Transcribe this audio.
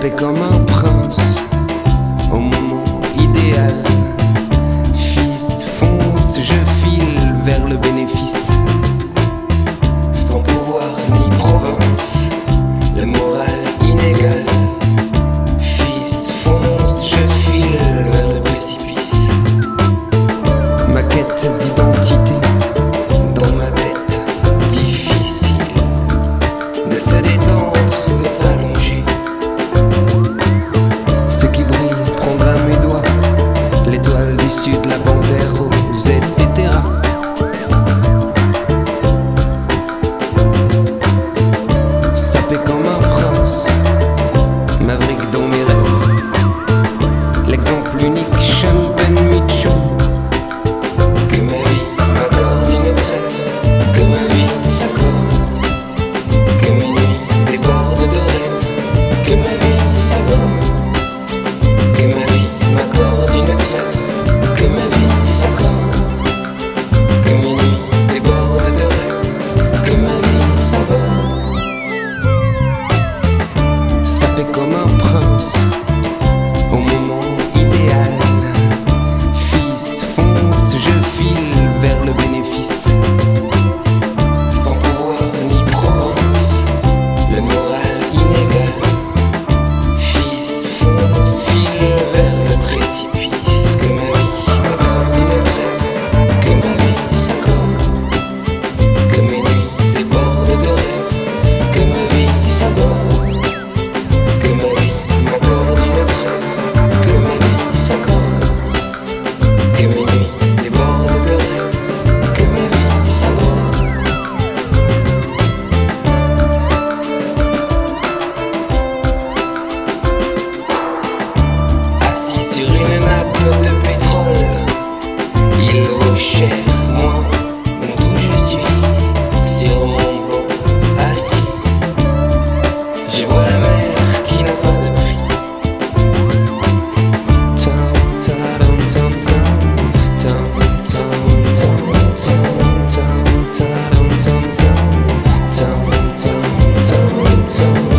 sapé comme un prince au moment idéal. Fils, fonce, je file vers le bénéfice. Sans pouvoir ni province, le moral inégal. Fils, fonce, je file vers le précipice. Ma quête d'identité dans ma tête, difficile de se détendre, de s'allonger. Ce qui brille prendra mes doigts, l'étoile du sud, la panthère rose, etc. Sapé comme un prince, maverick dans mes rêves. L'exemple unique, Champagne Micho. Que ma vie m'accorde une trêve, que ma vie s'accorde, que mes nuits débordent de rêves, que ma vie s'accorde, que ma vie m'accorde une trêve, que ma vie s'accorde, que mes nuits débordent de rêves, que ma vie s'accorde. Sapé comme un prince au moment idéal. Fils, fonce, je file vers le bénéfice. Sans pouvoir ni province, le moral inégal. Fils, fonce, file vers le précipice. Que ma vie m'accorde une trêve, que ma vie s'accorde, que mes nuits débordent de rêves, que ma vie s'aborde, que ma vie m'accorde une trêve, que ma vie s'accorde, que mes nuits débordent de rêves, que ma vie s'aborde. Assis sur une nappe de pétrole, il vaut cher, moi, d'où je suis, sur mon banc assis. Je vois la mer qui n'a pas de prix. Tam, tam, tam, tam, tam, tam, tam, tam, tam, tam, tam, tam, tam, tam, tam, tam.